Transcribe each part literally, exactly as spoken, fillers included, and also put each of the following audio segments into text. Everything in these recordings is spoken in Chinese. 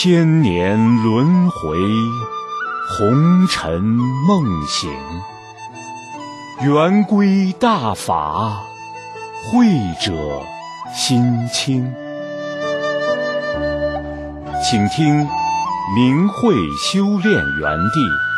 千年轮回，红尘梦醒，圆规大法，慧者心清。请听明慧修炼园地。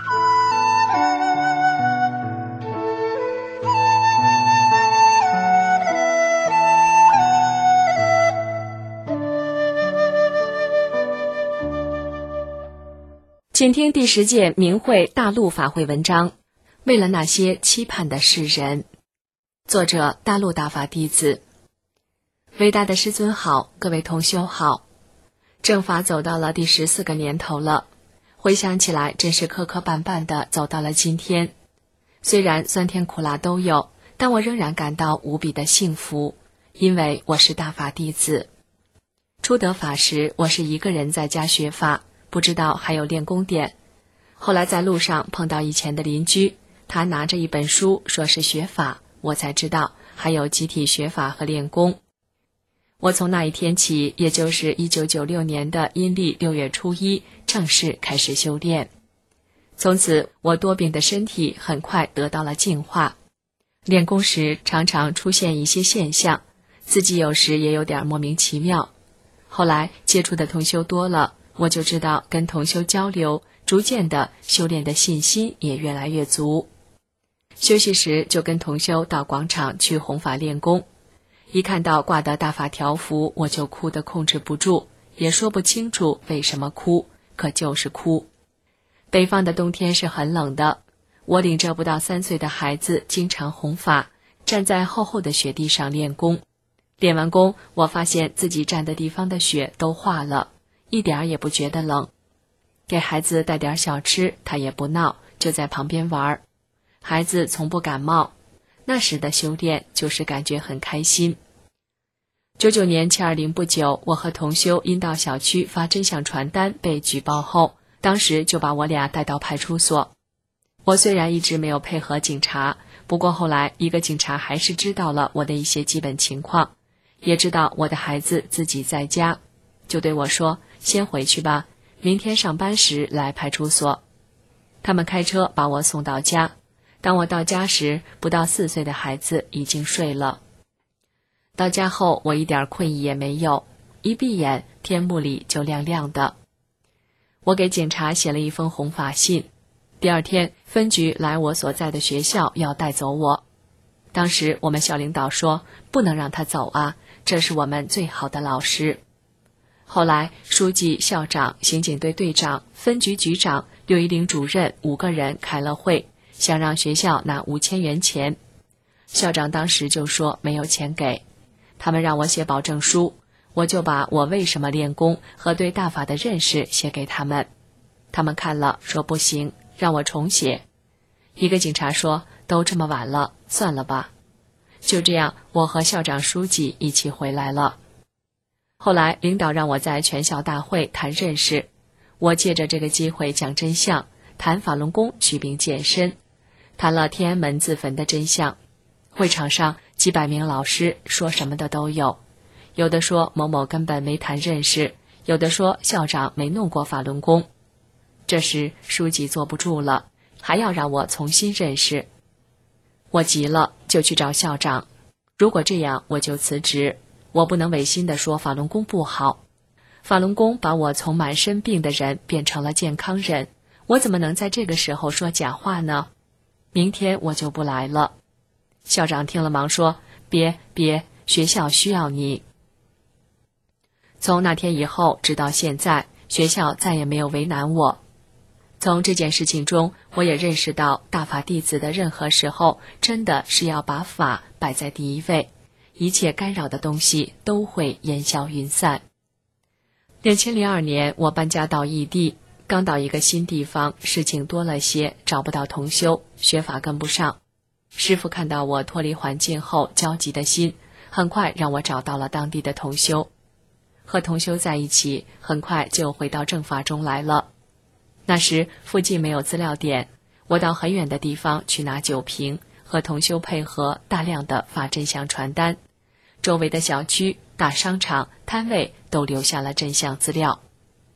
请听第十届明慧大陆法会文章，为了那些期盼的世人。作者：大陆大法弟子。伟大的师尊好，各位同修好。正法走到了第十四个年头了，回想起来真是磕磕绊绊的走到了今天。虽然酸甜苦辣都有，但我仍然感到无比的幸福，因为我是大法弟子。初得法时，我是一个人在家学法，不知道还有练功点。后来在路上碰到以前的邻居，他拿着一本书说是学法，我才知道还有集体学法和练功。我从那一天起，也就是一九九六年的阴历六月初一，正式开始修炼。从此我多病的身体很快得到了净化。练功时常常出现一些现象，自己有时也有点莫名其妙。后来接触的同修多了，我就知道跟同修交流，逐渐的修炼的信心也越来越足。休息时就跟同修到广场去弘法练功，一看到挂的大法条幅，我就哭得控制不住，也说不清楚为什么哭，可就是哭。北方的冬天是很冷的，我领着不到三岁的孩子经常弘法，站在厚厚的雪地上练功。练完功，我发现自己站的地方的雪都化了，一点也不觉得冷。给孩子带点小吃，他也不闹，就在旁边玩。孩子从不感冒，那时的修炼就是感觉很开心。九九年七二零不久，我和同修因到小区发真相传单被举报后，当时就把我俩带到派出所。我虽然一直没有配合警察，不过后来一个警察还是知道了我的一些基本情况，也知道我的孩子自己在家，就对我说，先回去吧，明天上班时来派出所。他们开车把我送到家，当我到家时，不到四岁的孩子已经睡了。到家后我一点困意也没有，一闭眼天幕里就亮亮的。我给警察写了一封弘法信，第二天分局来我所在的学校要带走我。当时我们校领导说，不能让他走啊，这是我们最好的老师。后来书记、校长、刑警队队长、分局局长、六一零主任五个人开了会，想让学校拿五千元钱。校长当时就说没有钱给，他们让我写保证书，我就把我为什么练功和对大法的认识写给他们。他们看了说不行，让我重写。一个警察说，都这么晚了，算了吧。就这样，我和校长、书记一起回来了。后来领导让我在全校大会谈认识，我借着这个机会讲真相，谈法轮功祛病健身，谈了天安门自焚的真相。会场上几百名老师说什么的都有，有的说某某根本没谈认识，有的说校长没弄过法轮功。这时书记坐不住了，还要让我重新认识。我急了，就去找校长，如果这样我就辞职，我不能违心地说法轮功不好。法轮功把我从满身病的人变成了健康人，我怎么能在这个时候说假话呢？明天我就不来了。校长听了忙说，别别，学校需要你。从那天以后直到现在，学校再也没有为难我。从这件事情中，我也认识到大法弟子的任何时候真的是要把法摆在第一位，一切干扰的东西都会烟消云散。两千零二年我搬家到异地，刚到一个新地方，事情多了些，找不到同修，学法跟不上。师父看到我脱离环境后焦急的心，很快让我找到了当地的同修。和同修在一起，很快就回到正法中来了。那时附近没有资料点，我到很远的地方去拿酒瓶，和同修配合大量的发真相传单，周围的小区、大商场、摊位都留下了真相资料。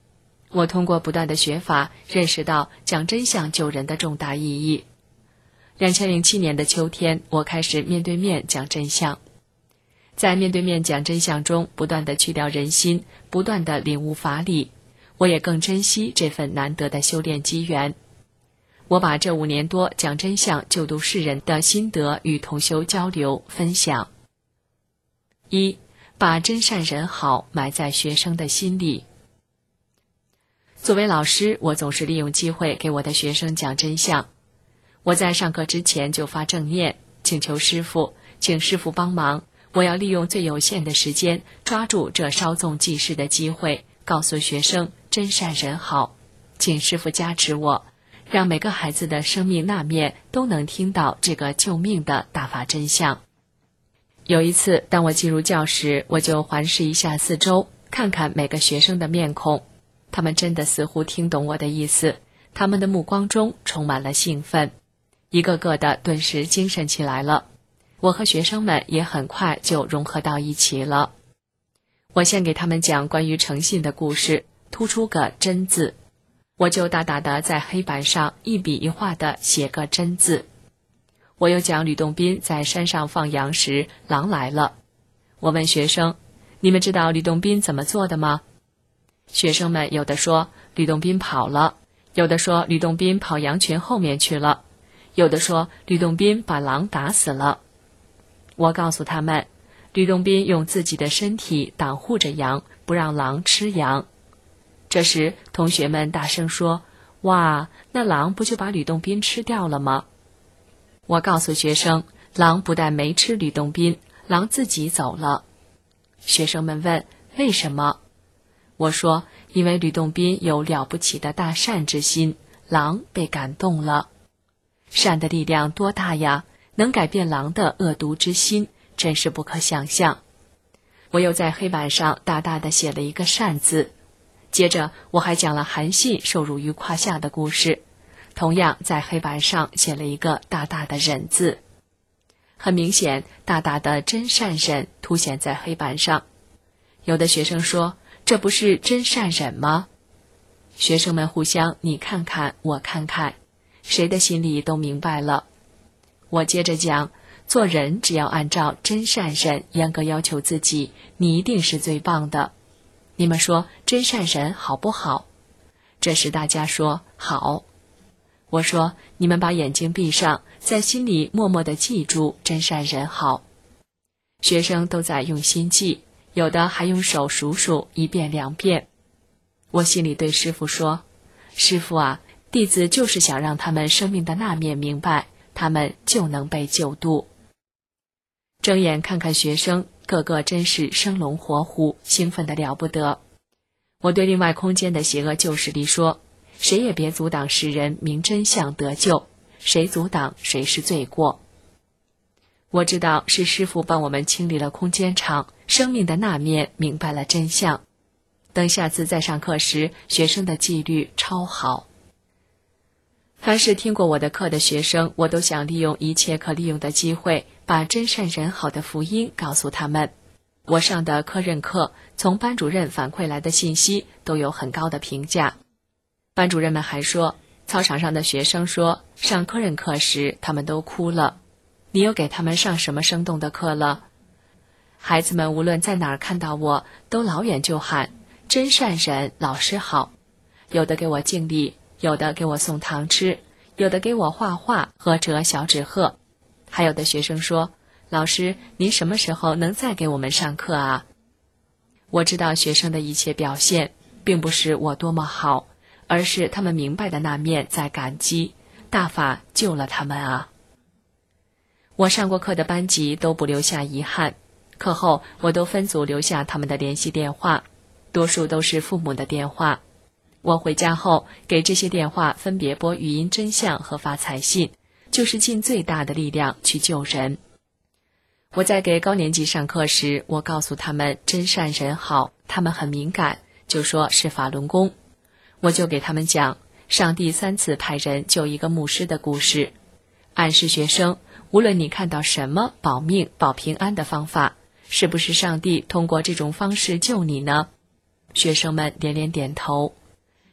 我通过不断的学法，认识到讲真相救人的重大意义。二零零七年的秋天，我开始面对面讲真相。在面对面讲真相中，不断地去掉人心，不断地领悟法理，我也更珍惜这份难得的修炼机缘。我把这五年多讲真相救度世人的心得与同修交流分享。一，把真善人好埋在学生的心里。作为老师，我总是利用机会给我的学生讲真相。我在上课之前就发正念，请求师父，请师父帮忙，我要利用最有限的时间，抓住这稍纵即逝的机会，告诉学生真善人好，请师父加持我，让每个孩子的生命那面都能听到这个救命的大法真相。有一次，当我进入教室，我就环视一下四周，看看每个学生的面孔，他们真的似乎听懂我的意思，他们的目光中充满了兴奋，一个个的顿时精神起来了。我和学生们也很快就融合到一起了。我先给他们讲关于诚信的故事，突出个真字，我就大大的在黑板上一笔一画的写个真字。我又讲吕洞宾在山上放羊时，狼来了。我问学生，你们知道吕洞宾怎么做的吗？学生们有的说吕洞宾跑了，有的说吕洞宾跑羊群后面去了，有的说吕洞宾把狼打死了。我告诉他们，吕洞宾用自己的身体挡护着羊，不让狼吃羊。这时同学们大声说，哇，那狼不就把吕洞宾吃掉了吗？我告诉学生，狼不但没吃吕洞宾，狼自己走了。学生们问，为什么？我说，因为吕洞宾有了不起的大善之心，狼被感动了。善的力量多大呀，能改变狼的恶毒之心，真是不可想象。我又在黑板上大大的写了一个善字，接着我还讲了韩信受辱于胯下的故事，同样在黑板上写了一个大大的忍字。很明显，大大的真善忍凸显在黑板上。有的学生说，这不是真善忍吗？学生们互相你看看我看看，谁的心里都明白了。我接着讲，做人只要按照真善忍严格要求自己，你一定是最棒的。你们说真善忍好不好？这时大家说好。我说，你们把眼睛闭上，在心里默默地记住真善忍好。学生都在用心记，有的还用手数数一遍两遍。我心里对师父说，师父啊，弟子就是想让他们生命的那面明白，他们就能被救度。睁眼看看学生，个个真是生龙活虎，兴奋得了不得。我对另外空间的邪恶旧势力说，谁也别阻挡世人明真相得救，谁阻挡谁是罪过。我知道是师父帮我们清理了空间场，生命的那面明白了真相。等下次再上课时，学生的纪律超好。凡是听过我的课的学生，我都想利用一切可利用的机会，把真善人好的福音告诉他们。我上的科任课，从班主任反馈来的信息都有很高的评价。班主任们还说，操场上的学生说，上科任课时他们都哭了。你又给他们上什么生动的课了？孩子们无论在哪儿看到我，都老远就喊，真善人，老师好。有的给我敬礼，有的给我送糖吃，有的给我画画和折小纸鹤。还有的学生说，老师，您什么时候能再给我们上课啊？我知道学生的一切表现，并不是我多么好，而是他们明白的那面在感激，大法救了他们啊。我上过课的班级都不留下遗憾，课后我都分组留下他们的联系电话，多数都是父母的电话。我回家后给这些电话分别拨语音真相和发彩信，就是尽最大的力量去救人。我在给高年级上课时，我告诉他们真善人好，他们很敏感，就说是法轮功。我就给他们讲上帝三次派人救一个牧师的故事，暗示学生，无论你看到什么保命保平安的方法，是不是上帝通过这种方式救你呢？学生们连连点头。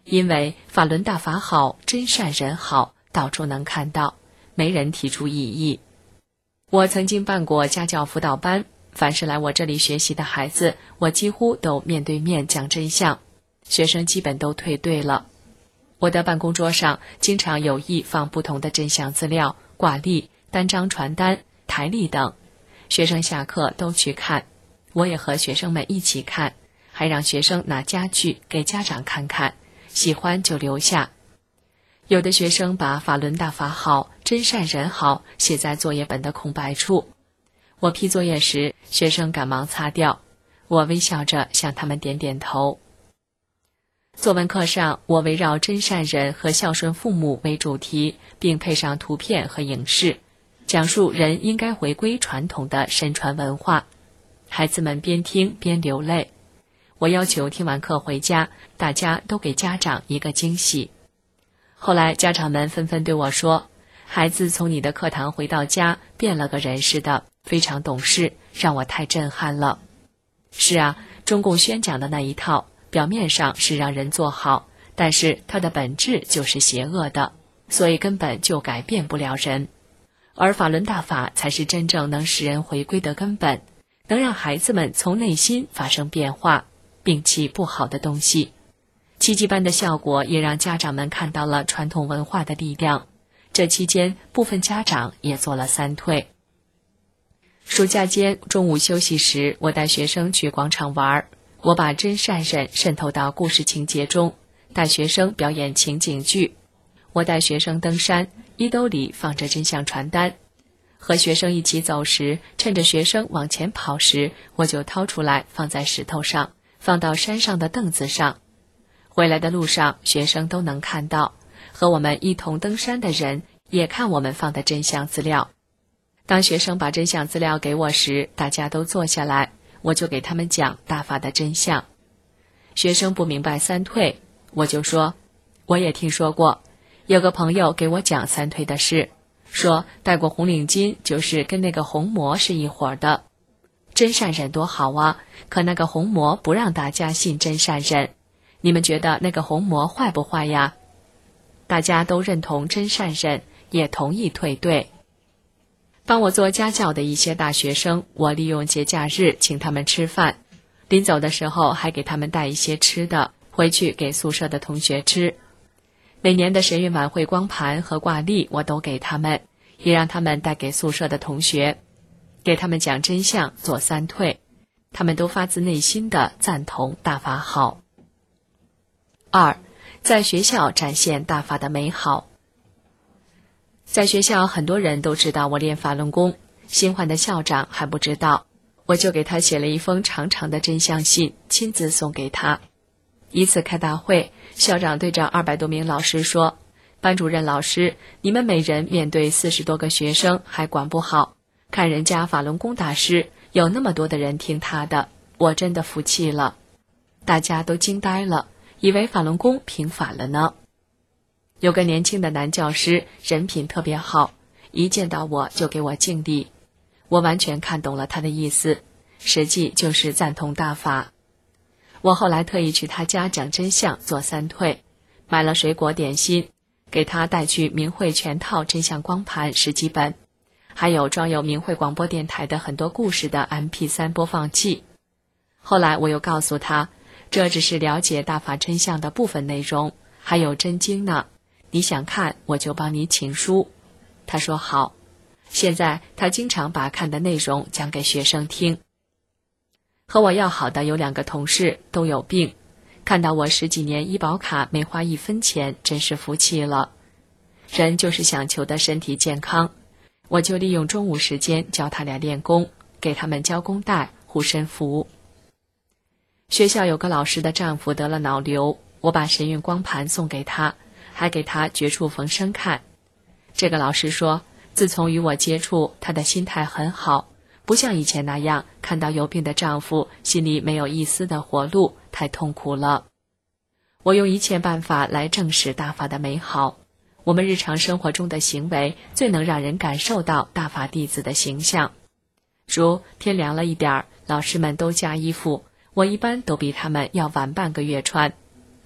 因为法轮大法好，真善人好，到处能看到，没人提出异议。我曾经办过家教辅导班，凡是来我这里学习的孩子，我几乎都面对面讲真相，学生基本都退队了。我的办公桌上经常有意放不同的真相资料、挂历、单张传单、台历等，学生下课都去看，我也和学生们一起看，还让学生拿家具给家长看看，喜欢就留下。有的学生把法轮大法好，真善人好写在作业本的空白处，我批作业时，学生赶忙擦掉，我微笑着向他们点点头。作文课上，我围绕真善人和孝顺父母为主题，并配上图片和影视，讲述人应该回归传统的身传文化。孩子们边听边流泪。我要求听完课回家，大家都给家长一个惊喜。后来家长们纷纷对我说，孩子从你的课堂回到家，变了个人似的，非常懂事，让我太震撼了。是啊，中共宣讲的那一套，表面上是让人做好，但是它的本质就是邪恶的，所以根本就改变不了人。而法轮大法才是真正能使人回归的根本，能让孩子们从内心发生变化，摒弃不好的东西。奇迹般的效果也让家长们看到了传统文化的力量。这期间，部分家长也做了三退。暑假间中午休息时，我带学生去广场玩，我把真善忍渗透到故事情节中，带学生表演情景剧。我带学生登山，衣兜里放着真相传单。和学生一起走时，趁着学生往前跑时，我就掏出来放在石头上，放到山上的凳子上。回来的路上，学生都能看到，和我们一同登山的人也看我们放的真相资料。当学生把真相资料给我时，大家都坐下来，我就给他们讲大法的真相。学生不明白三退，我就说，我也听说过，有个朋友给我讲三退的事，说戴过红领巾就是跟那个红魔是一伙的。真善忍多好啊，可那个红魔不让大家信真善忍，你们觉得那个红魔坏不坏呀？大家都认同真善忍，也同意退队。帮我做家教的一些大学生，我利用节假日请他们吃饭，临走的时候还给他们带一些吃的，回去给宿舍的同学吃。每年的神韵晚会光盘和挂历我都给他们，也让他们带给宿舍的同学，给他们讲真相，做三退，他们都发自内心的赞同大法好。二，在学校展现大法的美好。在学校，很多人都知道我练法轮功，新换的校长还不知道，我就给他写了一封长长的真相信，亲自送给他。一次开大会，校长对着二百多名老师说，班主任老师，你们每人面对四十多个学生还管不好，看人家法轮功大师有那么多的人听他的，我真的服气了。大家都惊呆了，以为法轮功平反了呢。有个年轻的男教师，人品特别好，一见到我就给我敬礼，我完全看懂了他的意思，实际就是赞同大法。我后来特意去他家讲真相，做三退，买了水果点心，给他带去明慧全套真相光盘十几本，还有装有明慧广播电台的很多故事的 M P 三 播放器。后来我又告诉他，这只是了解大法真相的部分内容，还有真经呢，你想看我就帮你请书。他说好，现在他经常把看的内容讲给学生听。和我要好的有两个同事都有病，看到我十几年医保卡没花一分钱，真是服气了。人就是想求得身体健康，我就利用中午时间教他俩练功，给他们交工带、护身符。学校有个老师的丈夫得了脑瘤，我把神韵光盘送给他，还给他绝处逢生看。这个老师说，自从与我接触，他的心态很好，不像以前那样看到有病的丈夫心里没有一丝的活路，太痛苦了。我用一切办法来证实大法的美好，我们日常生活中的行为最能让人感受到大法弟子的形象。如天凉了一点儿，老师们都加衣服，我一般都比他们要晚半个月穿。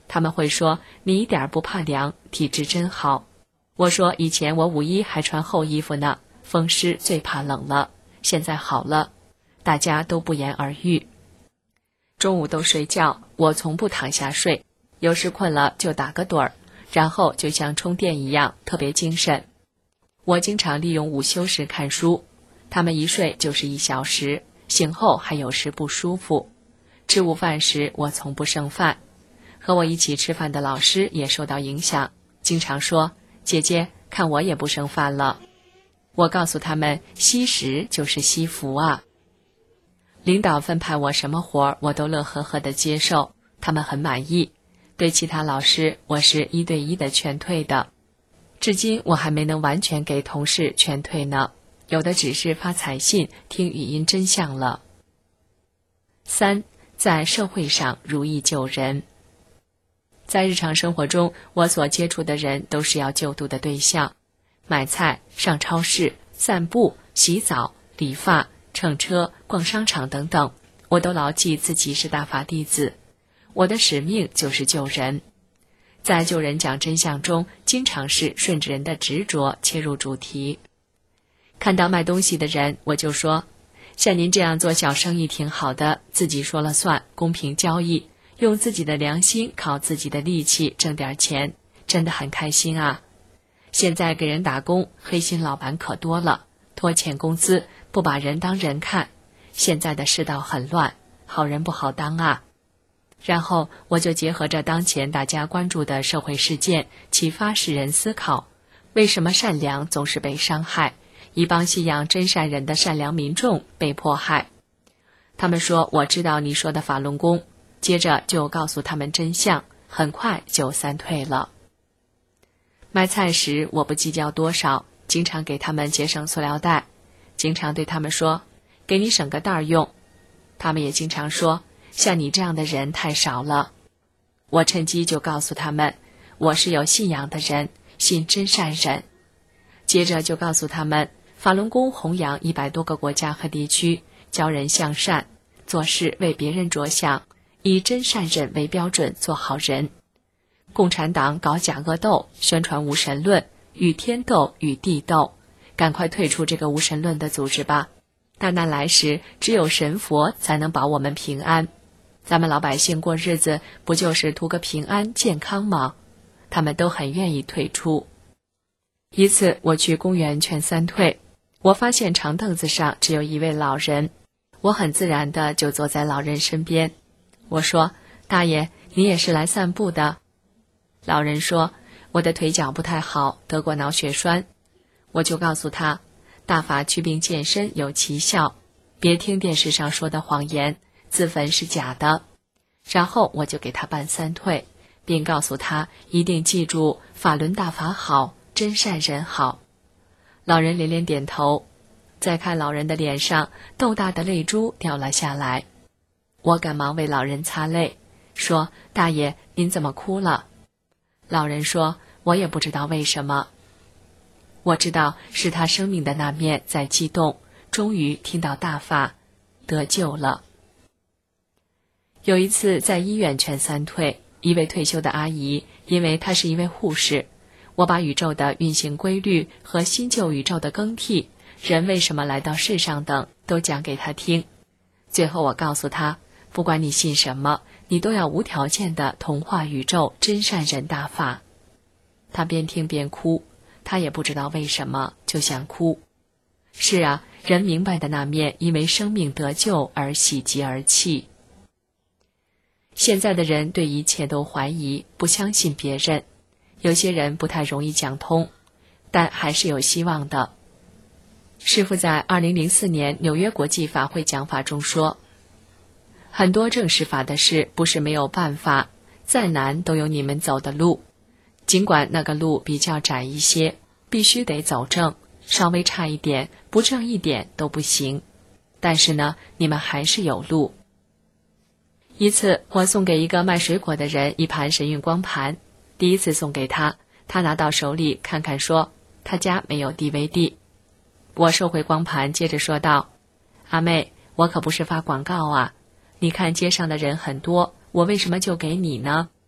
他们会说你一点不怕凉，体质真好。我说以前我五一还穿厚衣服呢，风湿最怕冷了，现在好了，大家都不言而喻。中午都睡觉，我从不躺下睡，有时困了就打个盹儿，然后就像充电一样，特别精神。我经常利用午休时看书，他们一睡就是一小时，醒后还有时不舒服。吃午饭时我从不剩饭，和我一起吃饭的老师也受到影响，经常说姐姐看我也不剩饭了。我告诉他们惜食就是惜福啊。领导分派我什么活我都乐呵呵地接受，他们很满意。对其他老师我是一对一的劝退的，至今我还没能完全给同事劝退呢，有的只是发彩信听语音真相了。三，在社会上如意救人。在日常生活中，我所接触的人都是要救度的对象，买菜、上超市、散步、洗澡、理发、乘车、逛商场等等，我都牢记自己是大法弟子，我的使命就是救人。在救人讲真相中，经常是顺着人的执着切入主题。看到卖东西的人，我就说，像您这样做小生意挺好的，自己说了算，公平交易，用自己的良心，靠自己的力气挣点钱，真的很开心啊。现在给人打工，黑心老板可多了，拖欠工资，不把人当人看，现在的世道很乱，好人不好当啊。然后我就结合着当前大家关注的社会事件，启发世人思考，为什么善良总是被伤害，一帮信仰真善人的善良民众被迫害。他们说我知道你说的法轮功，接着就告诉他们真相，很快就散退了。卖菜时我不计较多少，经常给他们节省塑料袋，经常对他们说给你省个袋用，他们也经常说像你这样的人太少了。我趁机就告诉他们，我是有信仰的人，信真善人。接着就告诉他们，法轮功弘扬一百多个国家和地区，教人向善，做事为别人着想，以真善忍为标准做好人。共产党搞假恶斗，宣传无神论，与天斗与地斗，赶快退出这个无神论的组织吧。大难来时，只有神佛才能保我们平安。咱们老百姓过日子，不就是图个平安健康吗？他们都很愿意退出。一次我去公园劝三退，我发现长凳子上只有一位老人，我很自然地就坐在老人身边。我说，大爷，你也是来散步的？老人说，我的腿脚不太好，得过脑血栓。我就告诉他，大法祛病健身有奇效，别听电视上说的谎言，自焚是假的。然后我就给他办三退，并告诉他一定记住法轮大法好，真善人好。老人连连点头，再看老人的脸上豆大的泪珠掉了下来。我赶忙为老人擦泪，说，大爷，您怎么哭了？老人说，我也不知道为什么。我知道是他生命的那面在激动，终于听到大法，得救了。有一次在医院劝三退，一位退休的阿姨，因为她是一位护士，我把宇宙的运行规律和新旧宇宙的更替，人为什么来到世上等都讲给她听。最后我告诉她，不管你信什么，你都要无条件的同化宇宙真善人大法。她边听边哭，她也不知道为什么，就想哭。是啊，人明白的那面因为生命得救而喜极而泣。现在的人对一切都怀疑，不相信别人，有些人不太容易讲通，但还是有希望的。师父在二零零四年纽约国际法会讲法中说，很多证实法的事不是没有办法，再难都有你们走的路，尽管那个路比较窄一些，必须得走正，稍微差一点，不正一点都不行，但是呢，你们还是有路。一次我送给一个卖水果的人一盘神韵光盘，第一次送给他，他拿到手里看看说，他家没有 D V D。 我收回光盘，接着说道，阿妹，我可不是发广告啊，你看街上的人很多，我为什么就给你呢？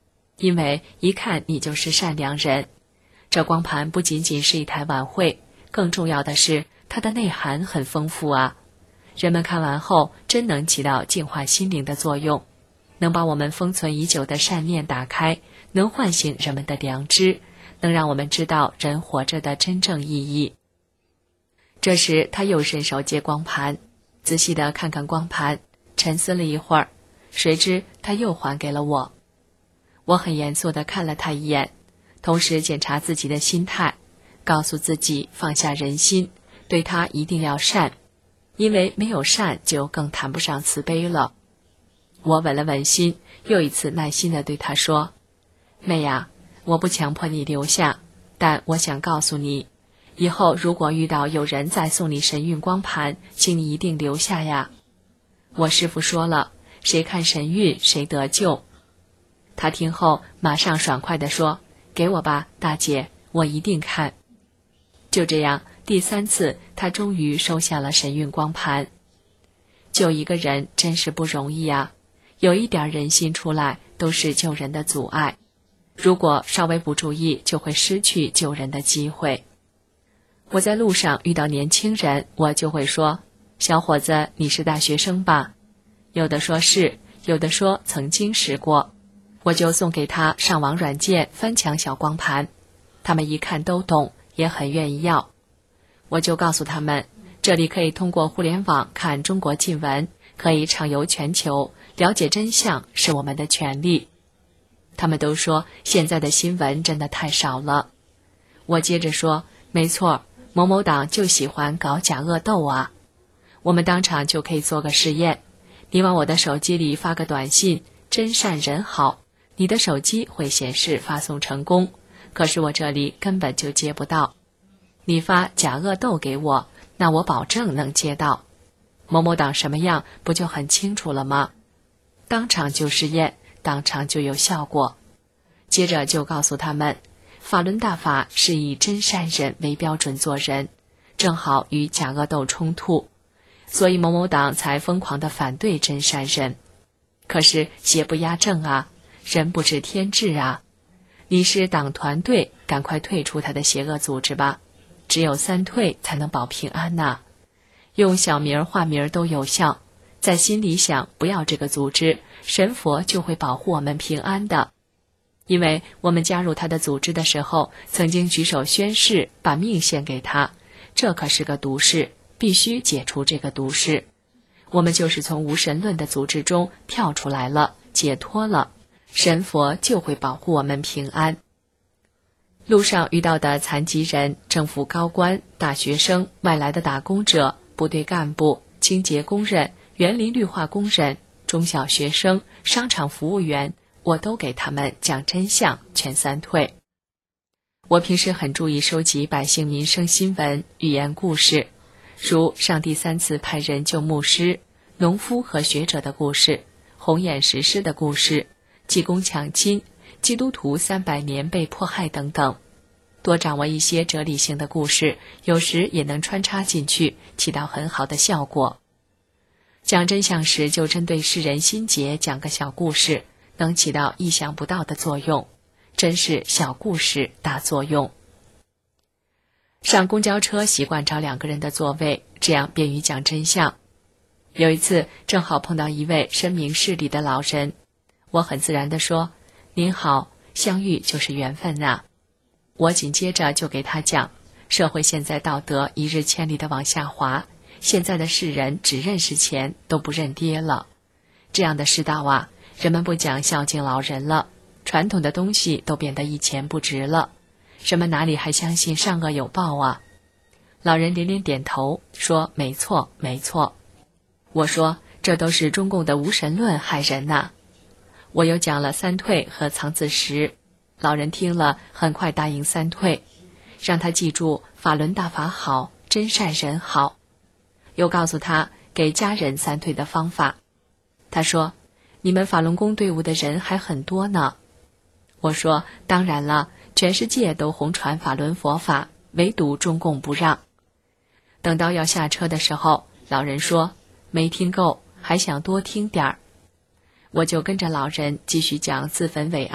因为一看你就是善良人。这光盘不仅仅是一台晚会，更重要的是它的内涵很丰富啊。人们看完后真能起到净化心灵的作用，能把我们封存已久的善念打开，能唤醒人们的良知，能让我们知道人活着的真正意义。这时他又伸手接光盘，仔细地看看光盘，沉思了一会儿，谁知他又还给了我。我很严肃地看了他一眼，同时检查自己的心态，告诉自己放下人心，对他一定要善，因为没有善就更谈不上慈悲了。我稳了稳心，又一次耐心地对他说，妹呀，我不强迫你留下，但我想告诉你，以后如果遇到有人再送你神韵光盘，请你一定留下呀。我师父说了，谁看神韵谁得救。他听后马上爽快地说，给我吧，大姐，我一定看。就这样，第三次他终于收下了神韵光盘。救一个人真是不容易啊，有一点人心出来都是救人的阻碍，如果稍微不注意就会失去救人的机会。我在路上遇到年轻人，我就会说，小伙子，你是大学生吧？有的说是，有的说曾经是过，我就送给他上网软件翻墙小光盘，他们一看都懂，也很愿意要。我就告诉他们，这里可以通过互联网看中国近闻，可以畅游全球，了解真相是我们的权利。他们都说现在的新闻真的太少了。我接着说，没错，某某党就喜欢搞假恶斗啊。我们当场就可以做个实验，你往我的手机里发个短信，真善人好，你的手机会显示发送成功，可是我这里根本就接不到。你发假恶斗给我，那我保证能接到。某某党什么样不就很清楚了吗？当场就实验，当场就有效果。接着就告诉他们，法轮大法是以真善忍为标准做人，正好与假恶斗冲突，所以某某党才疯狂地反对真善忍。可是邪不压正啊，人不知天智啊。你是党团队，赶快退出他的邪恶组织吧，只有三退才能保平安呐、啊。用小名化名都有效，在心里想不要这个组织，神佛就会保护我们平安的。因为我们加入他的组织的时候，曾经举手宣誓，把命献给他，这可是个毒誓，必须解除这个毒誓。我们就是从无神论的组织中跳出来了，解脱了，神佛就会保护我们平安。路上遇到的残疾人、政府高官、大学生、外来的打工者、部队干部、清洁工人、园林绿化工人、中小学生、商场服务员，我都给他们讲真相，全三退。我平时很注意收集百姓民生新闻、寓言故事，如上帝三次派人救牧师、农夫和学者的故事、红眼石狮的故事、济公抢亲、基督徒三百年被迫害等等。多掌握一些哲理性的故事，有时也能穿插进去，起到很好的效果。讲真相时就针对世人心结讲个小故事，能起到意想不到的作用，真是小故事大作用。上公交车习惯找两个人的座位，这样便于讲真相。有一次正好碰到一位深明事理的老人，我很自然地说，您好，相遇就是缘分啊。我紧接着就给他讲，社会现在道德一日千里的往下滑，现在的世人只认识钱，都不认爹了。这样的世道啊，人们不讲孝敬老人了，传统的东西都变得一钱不值了，人们哪里还相信善恶有报啊？老人连连点头，说没错没错。我说这都是中共的无神论害人呐、啊。我又讲了三退和藏子石，老人听了很快答应三退，让他记住法轮大法好，真善人好。又告诉他给家人三退的方法。他说，你们法轮功队伍的人还很多呢。我说，当然了，全世界都弘传法轮佛法，唯独中共不让。等到要下车的时候，老人说，没听够，还想多听点儿。我就跟着老人继续讲自焚伟案、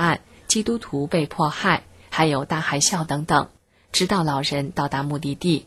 基督徒被迫害，还有大海啸等等，直到老人到达目的地。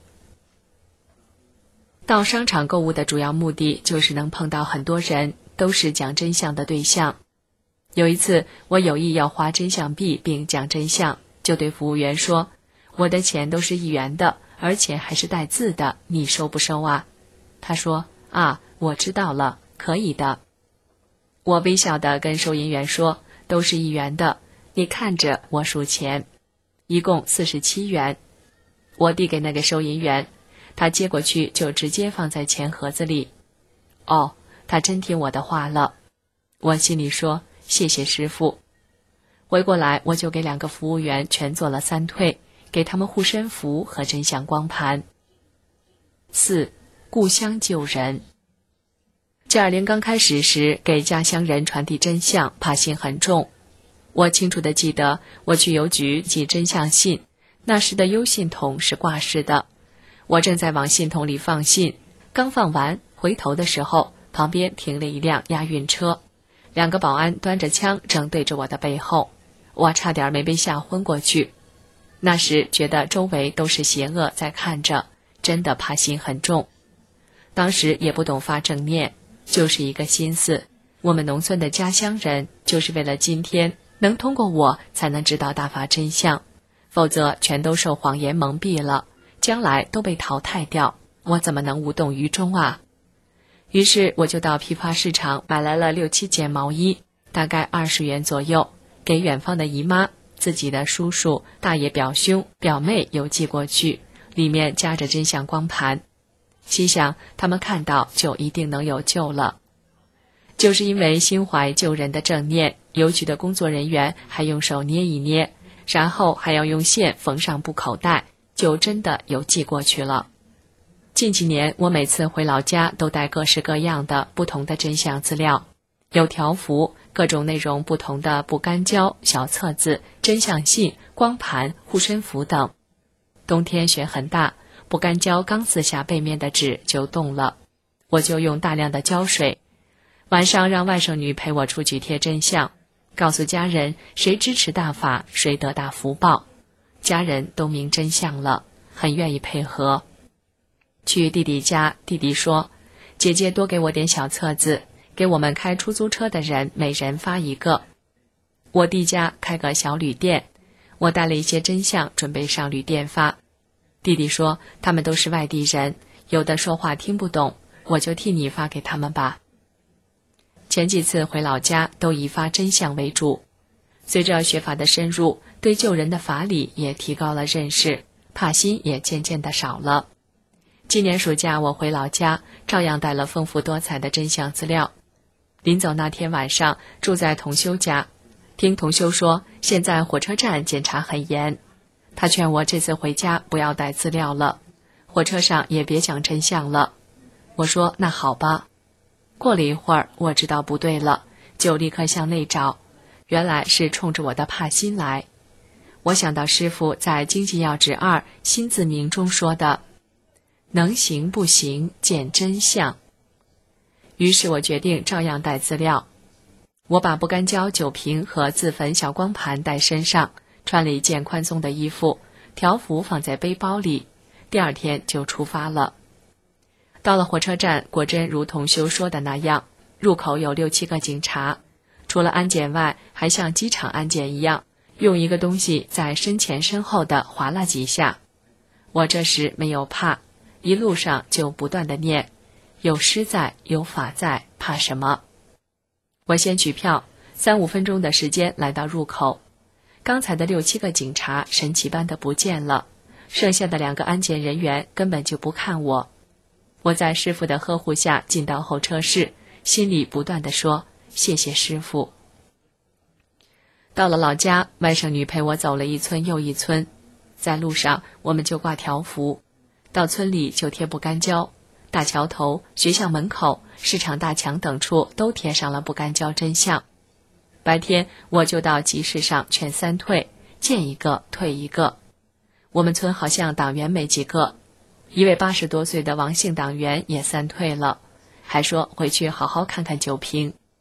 到商场购物的主要目的就是能碰到很多人，都是讲真相的对象。有一次，我有意要花真相币并讲真相，就对服务员说，我的钱都是一元的，而且还是带字的，你收不收啊？他说，啊，我知道了，可以的。我微笑地跟收银员说，都是一元的，你看着我数钱，一共四十七元。我递给那个收银员，他接过去就直接放在钱盒子里。哦，他真听我的话了。我心里说，谢谢师傅。回过来我就给两个服务员全做了三退，给他们护身符和真相光盘。四、故乡救人。G 二零刚开始时，给家乡人传递真相，怕心很重。我清楚地记得，我去邮局寄真相信，那时的邮信筒是挂式的。我正在往信筒里放信，刚放完，回头的时候，旁边停了一辆押运车，两个保安端着枪正对着我的背后，我差点没被吓昏过去。那时觉得周围都是邪恶在看着，真的怕心很重。当时也不懂发正念，就是一个心思，我们农村的家乡人就是为了今天能通过我才能知道大法真相，否则全都受谎言蒙蔽了，将来都被淘汰掉，我怎么能无动于衷啊？于是我就到批发市场买来了六七件毛衣，大概二十元左右，给远方的姨妈、自己的叔叔、大爷、表兄、表妹邮寄过去，里面夹着真相光盘，心想他们看到就一定能有救了。就是因为心怀救人的正念，邮局的工作人员还用手捏一捏，然后还要用线缝上布口袋，就真的邮寄过去了。近几年我每次回老家都带各式各样的不同的真相资料，有条幅，各种内容不同的不干胶、小册子、真相信、光盘、护身符等。冬天雪很大，不干胶刚撕下背面的纸就冻了，我就用大量的胶水。晚上让外甥女陪我出去贴真相，告诉家人谁支持大法谁得大福报。家人都明真相了，很愿意配合。去弟弟家，弟弟说，姐姐多给我点小册子，给我们开出租车的人每人发一个。我弟家开个小旅店，我带了一些真相准备上旅店发。弟弟说他们都是外地人，有的说话听不懂，我就替你发给他们吧。前几次回老家都以发真相为主，随着学法的深入，对救人的法理也提高了认识，怕心也渐渐的少了。今年暑假我回老家，照样带了丰富多彩的真相资料。临走那天晚上，住在同修家，听同修说现在火车站检查很严，他劝我这次回家不要带资料了，火车上也别讲真相了。我说那好吧。过了一会儿，我知道不对了，就立刻向内找，原来是冲着我的怕心来。我想到师父在《经济要旨二心自明》中说的，能行不行见真相。于是我决定照样带资料。我把不干胶酒瓶和自焚小光盘带身上，穿了一件宽松的衣服，条幅放在背包里，第二天就出发了。到了火车站，果真如同修说的那样，入口有六七个警察，除了安检外，还像机场安检一样，用一个东西在身前身后的划了几下。我这时没有怕，一路上就不断的念，有师在，有法在，怕什么？我先取票，三五分钟的时间来到入口，刚才的六七个警察神奇般的不见了，剩下的两个安检人员根本就不看我。我在师父的呵护下进到候车室，心里不断地说谢谢师父。到了老家，外甥女陪我走了一村又一村，在路上我们就挂条幅，到村里就贴不干胶，大桥头、学校门口、市场大墙等处都贴上了不干胶真相。白天我就到集市上劝三退，见一个退一个。我们村好像党员没几个，一位八十多岁的王姓党员也三退了，还说回去好好看看酒瓶。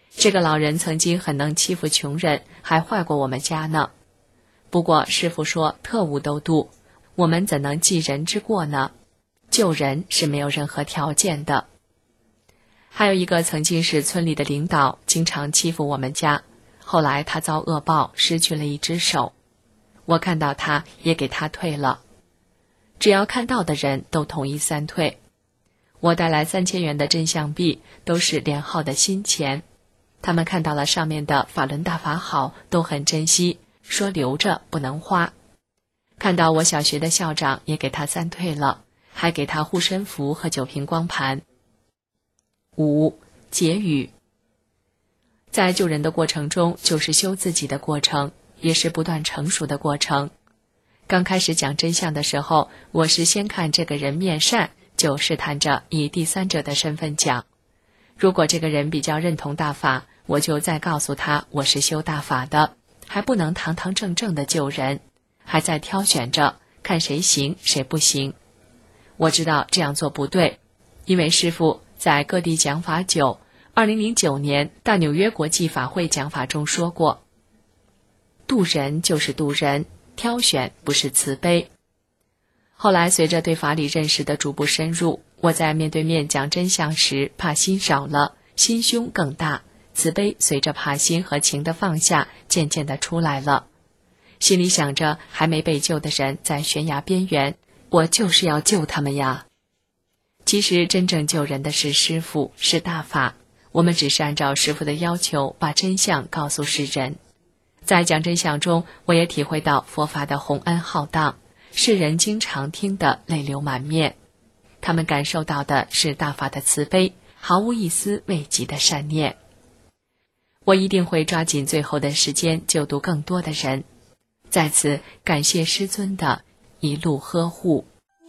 这个老人曾经很能欺负穷人，还坏过我们家呢。不过师父说特务都渡，我们怎能记人之过呢？救人是没有任何条件的。还有一个曾经是村里的领导，经常欺负我们家，后来他遭恶报，失去了一只手。我看到他也给他退了。只要看到的人都统一三退。我带来三千元的真相币，都是连号的新钱。他们看到了上面的法轮大法好，都很珍惜，说留着不能花。看到我小学的校长也给他三退了，还给他护身符和九瓶光盘。五、结语。在救人的过程中，就是修自己的过程，也是不断成熟的过程。刚开始讲真相的时候，我是先看这个人面善，就试探着以第三者的身份讲。如果这个人比较认同大法，我就再告诉他我是修大法的，还不能堂堂正正的救人，还在挑选着看谁行谁不行。我知道这样做不对，因为师父在各地讲法久，二零零九年大纽约国际法会讲法中说过，渡人就是渡人，挑选不是慈悲。后来随着对法理认识的逐步深入，我在面对面讲真相时，怕心少了，心胸更大，慈悲随着怕心和情的放下，渐渐地出来了。心里想着还没被救的人在悬崖边缘，我就是要救他们呀。其实真正救人的是师父，是大法，我们只是按照师父的要求把真相告诉世人。在讲真相中，我也体会到佛法的宏恩浩荡，世人经常听得泪流满面。他们感受到的是大法的慈悲，毫无一丝慰藉的善念。我一定会抓紧最后的时间救度更多的人。在此感谢师尊的一路呵护。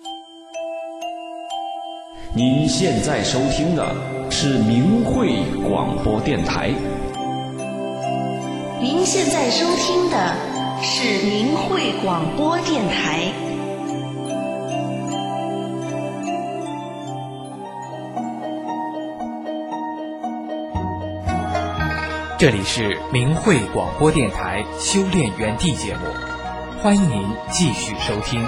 您现在收听的是明慧广播电台。 您现在收听的是明慧广播电台。 这里是明慧广播电台修炼园地节目，欢迎您继续收听。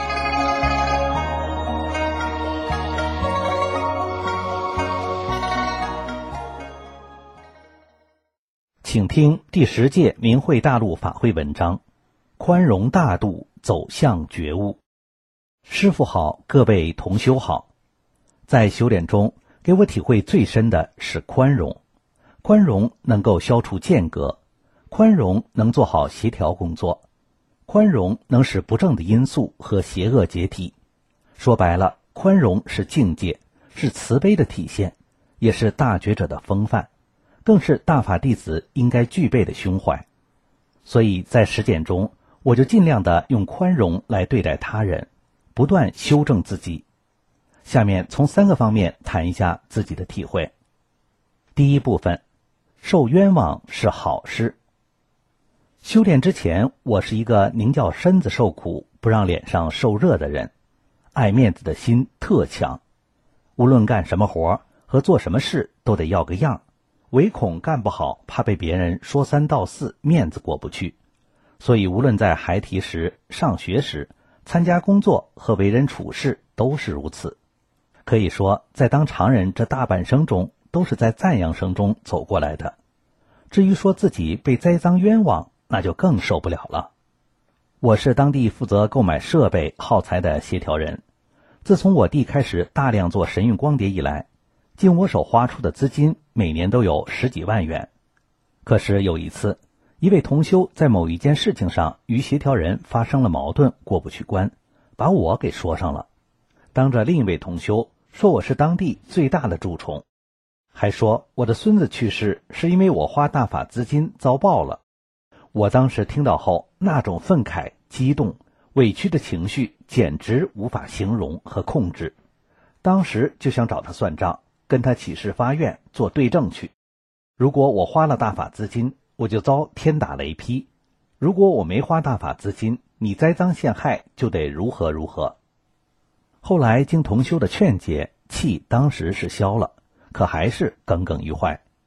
请听第十届明慧大陆法会文章，宽容大度走向觉悟。师父好，各位同修好。在修炼中，给我体会最深的是宽容。宽容能够消除间隔，宽容能做好协调工作，宽容能使不正的因素和邪恶解体。说白了，宽容是境界，是慈悲的体现，也是大觉者的风范，更是大法弟子应该具备的胸怀。所以在实践中，我就尽量的用宽容来对待他人，不断修正自己。下面从三个方面谈一下自己的体会。第一部分，受冤枉是好事。修炼之前，我是一个宁叫身子受苦，不让脸上受热的人，爱面子的心特强。无论干什么活和做什么事都得要个样，唯恐干不好，怕被别人说三道四，面子过不去。所以无论在孩提时、上学时、参加工作和为人处事都是如此。可以说，在当常人这大半生中，都是在赞扬声中走过来的。至于说自己被栽赃冤枉，那就更受不了了。我是当地负责购买设备耗材的协调人。自从我弟开始大量做神韵光碟以来，经我手花出的资金每年都有十几万元。可是有一次，一位同修在某一件事情上与协调人发生了矛盾，过不去关，把我给说上了，当着另一位同修说我是当地最大的蛀虫，还说我的孙子去世是因为我花大法资金遭报了。我当时听到后，那种愤慨、激动、委屈的情绪简直无法形容和控制。当时就想找他算账，跟他起誓发愿做对证去。如果我花了大法资金，我就遭天打雷劈；如果我没花大法资金，你栽赃陷害就得如何如何。后来经同修的劝解，气当时是消了，可还是耿耿于怀。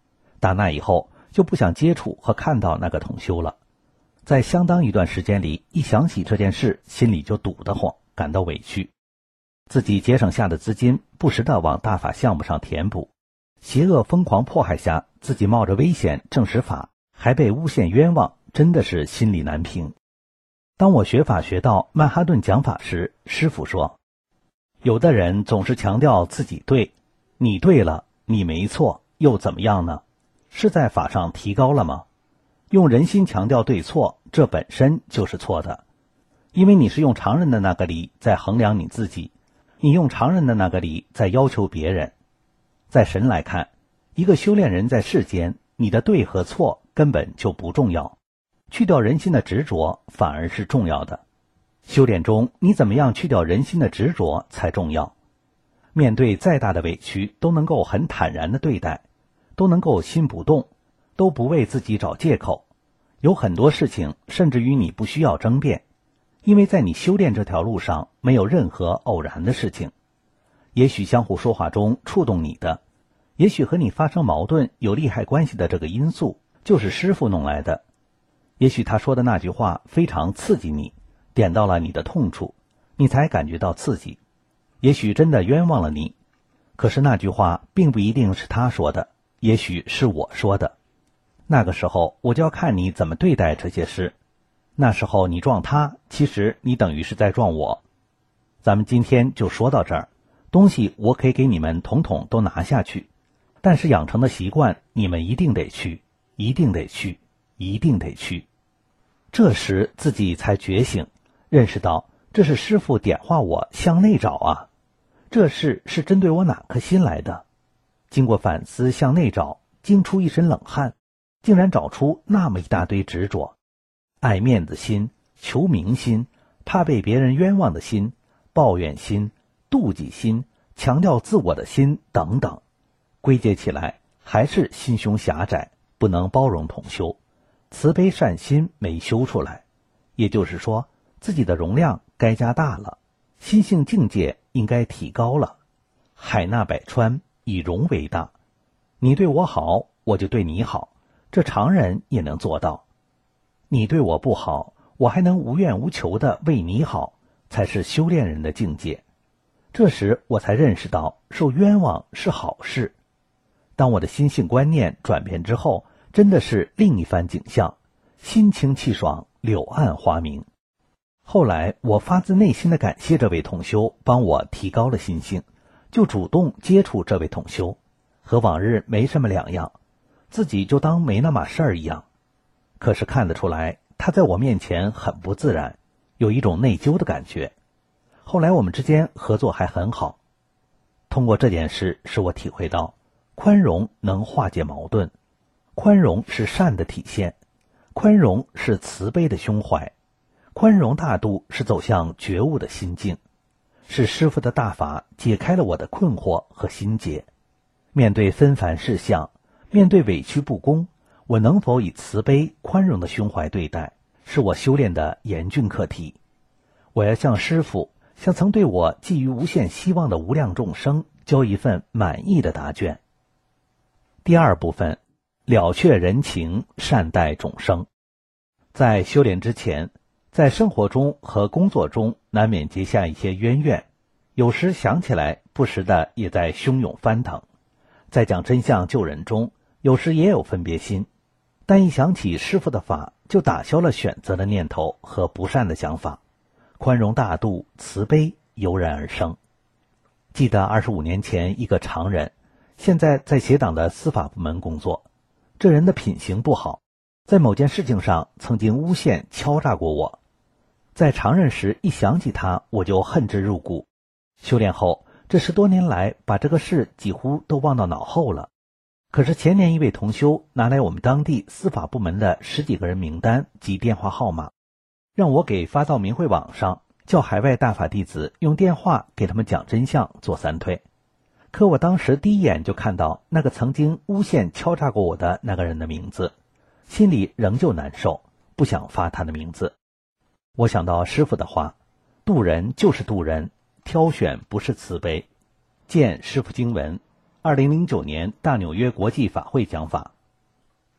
打那以后就不想接触和看到那个同修了。在相当一段时间里，一想起这件事，心里就堵得慌，感到委屈。自己节省下的资金不时地往大法项目上填补，邪恶疯狂迫害下，自己冒着危险证实法，还被诬陷冤枉，真的是心里难平。当我学法学到曼哈顿讲法时，师父说，有的人总是强调自己对，你对了，你没错，又怎么样呢？是在法上提高了吗？用人心强调对错，这本身就是错的，因为你是用常人的那个理在衡量你自己，你用常人的那个理在要求别人。在神来看，一个修炼人在世间，你的对和错根本就不重要，去掉人心的执着反而是重要的。修炼中你怎么样去掉人心的执着才重要。面对再大的委屈都能够很坦然地对待，都能够心不动，都不为自己找借口。有很多事情甚至于你不需要争辩，因为在你修炼这条路上没有任何偶然的事情。也许相互说话中触动你的，也许和你发生矛盾有利害关系的这个因素就是师父弄来的，也许他说的那句话非常刺激你，点到了你的痛处，你才感觉到刺激。也许真的冤枉了你，可是那句话并不一定是他说的，也许是我说的。那个时候我就要看你怎么对待这些事。那时候你撞他，其实你等于是在撞我。咱们今天就说到这儿，东西我可以给你们统统都拿下去，但是养成的习惯你们一定得去，一定得去，一定得去。这时自己才觉醒，认识到这是师父点化我向内找啊，这事是针对我哪颗心来的。经过反思向内找，惊出一身冷汗，竟然找出那么一大堆执着，爱面子心、求名心、怕被别人冤枉的心、抱怨心、妒忌心、强调自我的心等等，归结起来还是心胸狭窄，不能包容同修，慈悲善心没修出来。也就是说，自己的容量该加大了，心性境界应该提高了。海纳百川，以容为大，你对我好，我就对你好，这常人也能做到。你对我不好，我还能无怨无求地为你好，才是修炼人的境界。这时我才认识到受冤枉是好事。当我的心性观念转变之后，真的是另一番景象，心清气爽，柳暗花明。后来我发自内心的感谢这位同修帮我提高了心性，就主动接触这位同修，和往日没什么两样，自己就当没那码事儿一样。可是看得出来他在我面前很不自然，有一种内疚的感觉。后来我们之间合作还很好。通过这件事使我体会到，宽容能化解矛盾，宽容是善的体现，宽容是慈悲的胸怀，宽容大度是走向觉悟的心境，是师父的大法解开了我的困惑和心结。面对纷繁事项，面对委屈不公，我能否以慈悲宽容的胸怀对待，是我修炼的严峻课题。我要向师父，向曾对我寄予无限希望的无量众生交一份满意的答卷。第二部分，了却人情，善待众生。在修炼之前，在生活中和工作中难免结下一些冤怨，有时想起来不时的也在汹涌翻腾。在讲真相救人中，有时也有分别心，但一想起师父的法，就打消了选择的念头和不善的想法，宽容大度、慈悲油然而生。记得二十五年前一个常人，现在在协党的司法部门工作，这人的品行不好，在某件事情上曾经诬陷敲诈过我。在常人时一想起他，我就恨之入骨。修炼后这十多年来，把这个事几乎都忘到脑后了。可是前年一位同修拿来我们当地司法部门的十几个人名单及电话号码，让我给发到明慧网上，叫海外大法弟子用电话给他们讲真相做三推。可我当时第一眼就看到那个曾经诬陷敲诈过我的那个人的名字，心里仍旧难受，不想发他的名字。我想到师父的话，渡人就是渡人，挑选不是慈悲。见师父经文，二零零九年大纽约国际法会讲法，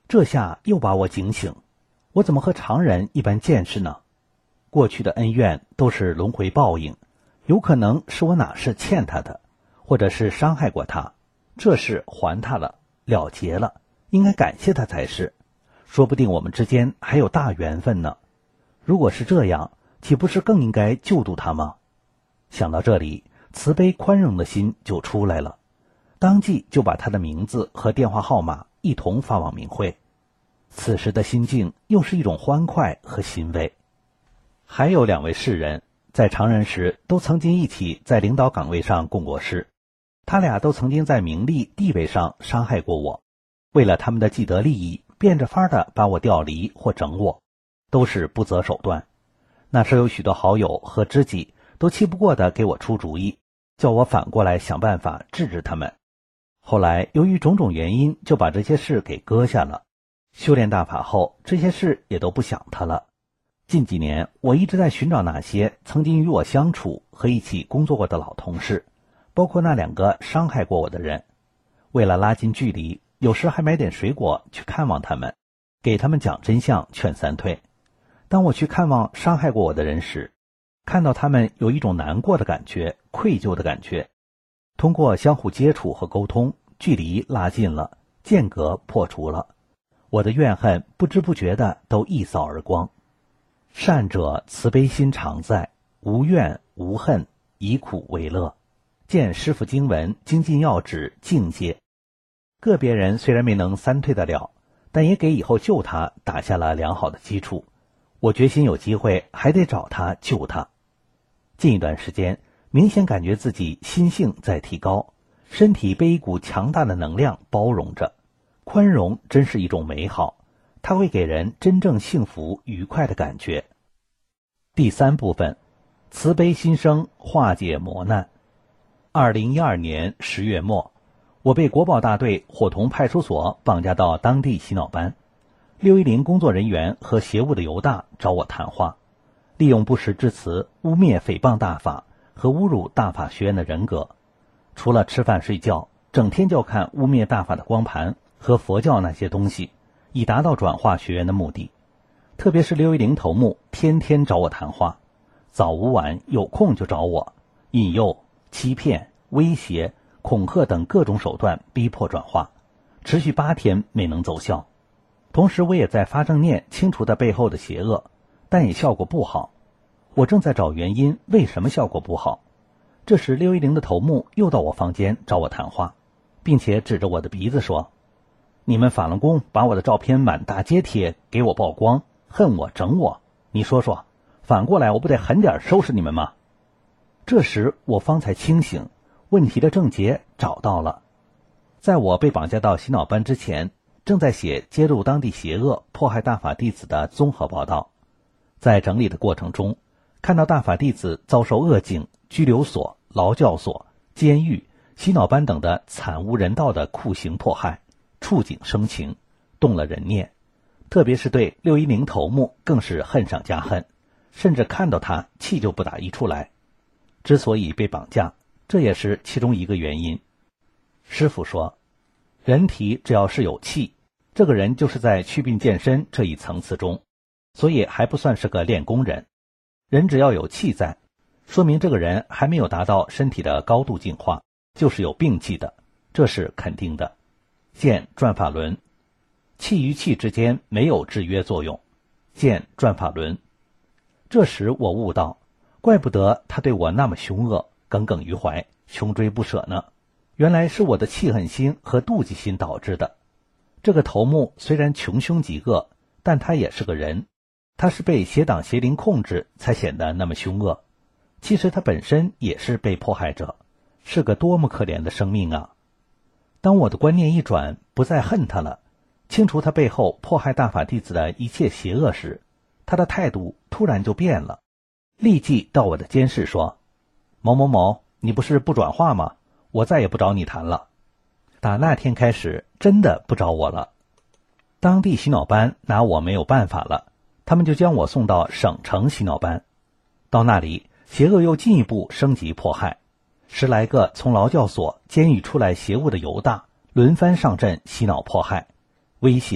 这下又把我警醒，我怎么和常人一般见识呢？过去的恩怨都是轮回报应，有可能是我哪是欠他的，或者是伤害过他，这事还他了，了结了，应该感谢他才是，说不定我们之间还有大缘分呢。如果是这样，岂不是更应该救度他吗？想到这里，慈悲宽容的心就出来了，当即就把他的名字和电话号码一同发往明慧。此时的心境又是一种欢快和欣慰。还有两位士人，在常人时都曾经一起在领导岗位上共过事，他俩都曾经在名利地位上伤害过我，为了他们的既得利益，变着法的把我调离或整我，都是不择手段。那时有许多好友和知己都气不过的给我出主意，叫我反过来想办法制止他们。后来由于种种原因，就把这些事给搁下了。修炼大法后，这些事也都不想他了。近几年，我一直在寻找那些曾经与我相处和一起工作过的老同事，包括那两个伤害过我的人。为了拉近距离，有时还买点水果去看望他们，给他们讲真相，劝三退。当我去看望伤害过我的人时，看到他们有一种难过的感觉，愧疚的感觉。通过相互接触和沟通，距离拉近了，间隔破除了，我的怨恨不知不觉的都一扫而光。善者慈悲心常在，无怨无恨，以苦为乐。见师父经文精进要旨境界。个别人虽然没能三退得了，但也给以后救他打下了良好的基础。我决心有机会还得找他救他。近一段时间，明显感觉自己心性在提高，身体被一股强大的能量包容着。宽容真是一种美好，它会给人真正幸福愉快的感觉。第三部分，慈悲心生，化解磨难。二零一二年十月末，我被国保大队伙同派出所绑架到当地洗脑班。六一零工作人员和邪物的犹大找我谈话，利用不实之词污蔑诽谤大法和侮辱大法学院的人格。除了吃饭睡觉，整天就看污蔑大法的光盘和佛教那些东西，以达到转化学员的目的。特别是六一零头目天天找我谈话，早午晚有空就找我，引诱、欺骗、威胁、恐吓等各种手段逼迫转化，持续八天没能奏效。同时我也在发正念清除它背后的邪恶，但也效果不好。我正在找原因，为什么效果不好。这时六一零的头目又到我房间找我谈话，并且指着我的鼻子说，你们法轮功把我的照片满大街贴，给我曝光，恨我整我，你说说，反过来我不得狠点收拾你们吗？这时我方才清醒，问题的症结找到了。在我被绑架到洗脑班之前，正在写揭露当地邪恶迫害大法弟子的综合报道。在整理的过程中，看到大法弟子遭受恶境、拘留所、劳教所、监狱、洗脑班等的惨无人道的酷刑迫害，触景生情，动了人念。特别是对六一零头目更是恨上加恨，甚至看到他气就不打一处来。之所以被绑架，这也是其中一个原因。师父说，人体只要是有气，这个人就是在祛病健身这一层次中，所以还不算是个练功人。人只要有气在，说明这个人还没有达到身体的高度进化，就是有病气的，这是肯定的。见转法轮，气与气之间没有制约作用。见转法轮。这时我悟到，怪不得他对我那么凶恶，耿耿于怀，穷追不舍呢。原来是我的气恨心和妒忌心导致的。这个头目虽然穷凶极恶，但他也是个人，他是被邪党邪灵控制才显得那么凶恶。其实他本身也是被迫害者，是个多么可怜的生命啊！当我的观念一转，不再恨他了，清除他背后迫害大法弟子的一切邪恶时，他的态度突然就变了，立即到我的监室说，某某某，你不是不转化吗？我再也不找你谈了。打那天开始，真的不找我了。当地洗脑班拿我没有办法了，他们就将我送到省城洗脑班。到那里，邪恶又进一步升级迫害，十来个从劳教所、监狱出来邪物的犹大，轮番上阵洗脑迫害，威胁、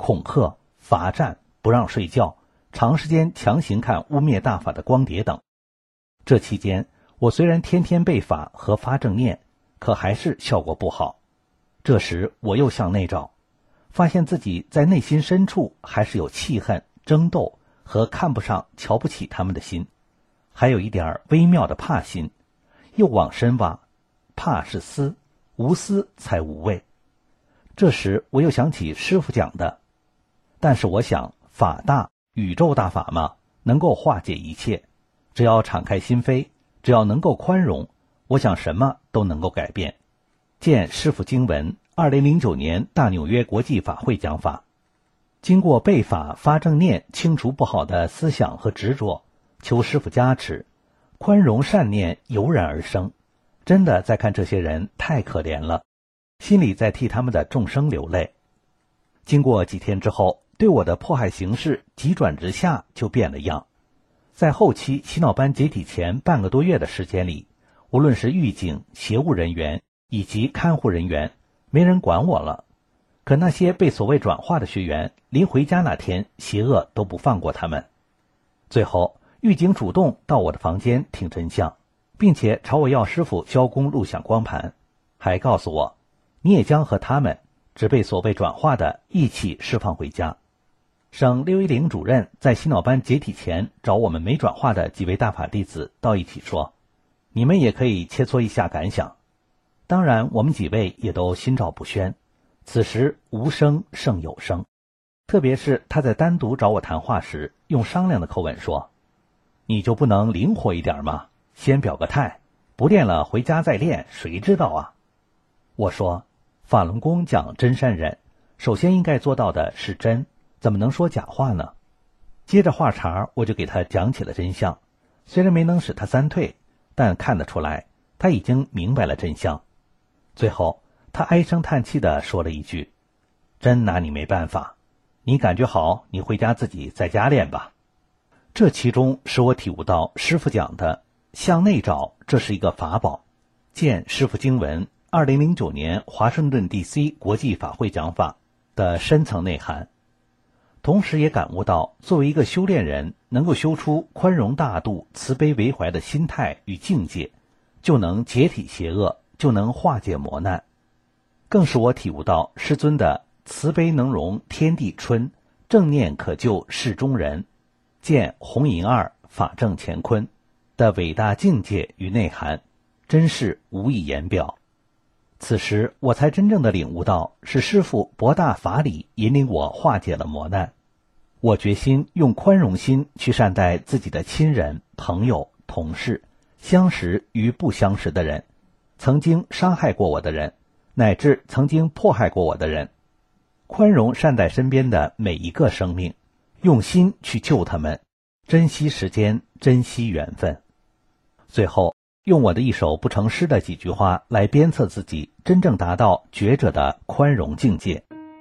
恐吓、罚站、不让睡觉、长时间强行看污蔑大法的光碟等。这期间，我虽然天天背法和发正念，可还是效果不好。这时我又向内找，发现自己在内心深处还是有气恨、争斗和看不上、瞧不起他们的心，还有一点微妙的怕心。又往深挖，怕是思，无思才无畏。这时我又想起师父讲的，但是我想法大，宇宙大法嘛，能够化解一切，只要敞开心扉，只要能够宽容，我想什么都能够改变。见师父经文，二零零九年大纽约国际法会讲法。经过背法发正念，清除不好的思想和执着，求师父加持，宽容善念油然而生。真的在看这些人太可怜了，心里在替他们的众生流泪。经过几天之后，对我的迫害形势急转直下，就变了样。在后期洗脑班解体前半个多月的时间里，无论是狱警、协务人员以及看护人员，没人管我了。可那些被所谓转化的学员，临回家那天，邪恶都不放过他们。最后，狱警主动到我的房间听真相，并且朝我要师父交工录像光盘，还告诉我，你也将和他们只被所谓转化的一起释放回家。省六一零主任在洗脑班解体前找我们没转化的几位大法弟子到一起说，你们也可以切磋一下感想。当然我们几位也都心照不宣，此时无声胜有声。特别是他在单独找我谈话时，用商量的口吻说，你就不能灵活一点吗？先表个态，不练了回家再练，谁知道啊？我说，法轮功讲真善忍，首先应该做到的是真，怎么能说假话呢？接着话茬我就给他讲起了真相，虽然没能使他三退，但看得出来他已经明白了真相。最后他唉声叹气地说了一句，真拿你没办法，你感觉好，你回家自己在家练吧。这其中使我体悟到师父讲的向内找，这是一个法宝。见师父经文二零零九年华盛顿 D C 国际法会讲法的深层内涵，同时也感悟到作为一个修炼人，能够修出宽容大度、慈悲为怀的心态与境界，就能解体邪恶，就能化解磨难。更使我体悟到师尊的慈悲能容天地春，正念可救世中人，见红银二法正乾坤的伟大境界与内涵，真是无以言表。此时我才真正的领悟到，是师父博大法理引领我化解了磨难。我决心用宽容心去善待自己的亲人、朋友、同事，相识与不相识的人，曾经伤害过我的人，乃至曾经迫害过我的人，宽容善待身边的每一个生命，用心去救他们，珍惜时间，珍惜缘分。最后用我的一首不成诗的几句话来鞭策自己，真正达到觉者的宽容境界。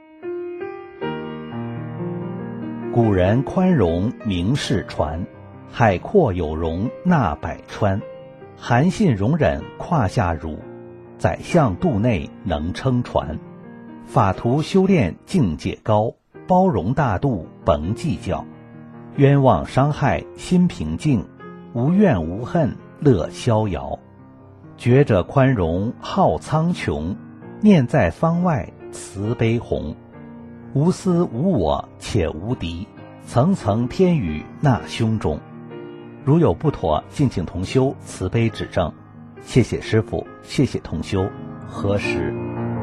古人宽容名世传，海阔有容纳百川，韩信容忍胯下辱，宰相肚内能撑船。法图修炼境界高，包容大度甭计较，冤枉伤害心平静，无怨无恨乐逍遥。觉者宽容浩苍穹，念在方外慈悲宏。无私无我且无敌，层层天宇纳胸中。如有不妥，敬请同修慈悲指正。谢谢师父，谢谢同修，何时。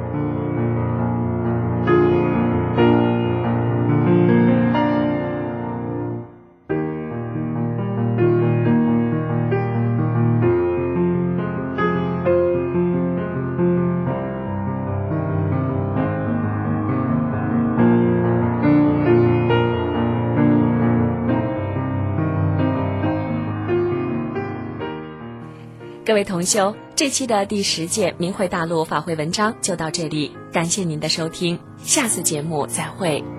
各位同修，这期的第十届明慧大陆法会文章就到这里，感谢您的收听，下次节目再会。